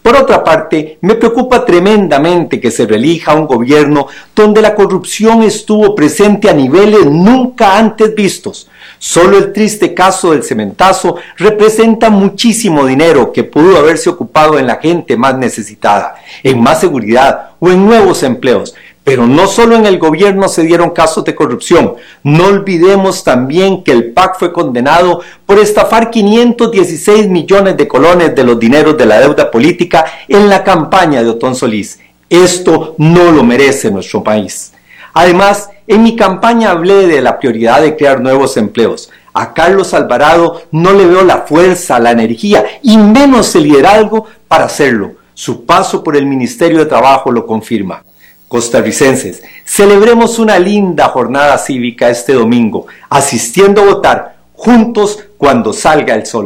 Por otra parte, me preocupa tremendamente que se reelija un gobierno donde la corrupción estuvo presente a niveles nunca antes vistos. Solo el triste caso del cementazo representa muchísimo dinero que pudo haberse ocupado en la gente más necesitada, en más seguridad o en nuevos empleos. Pero no solo en el gobierno se dieron casos de corrupción. No olvidemos también que el PAC fue condenado por estafar 516 millones de colones de los dineros de la deuda política en la campaña de Otón Solís. Esto no lo merece nuestro país. Además, en mi campaña hablé de la prioridad de crear nuevos empleos. A Carlos Alvarado no le veo la fuerza, la energía y menos el liderazgo para hacerlo. Su paso por el Ministerio de Trabajo lo confirma. Costarricenses, celebremos una linda jornada cívica este domingo, asistiendo a votar juntos cuando salga el sol.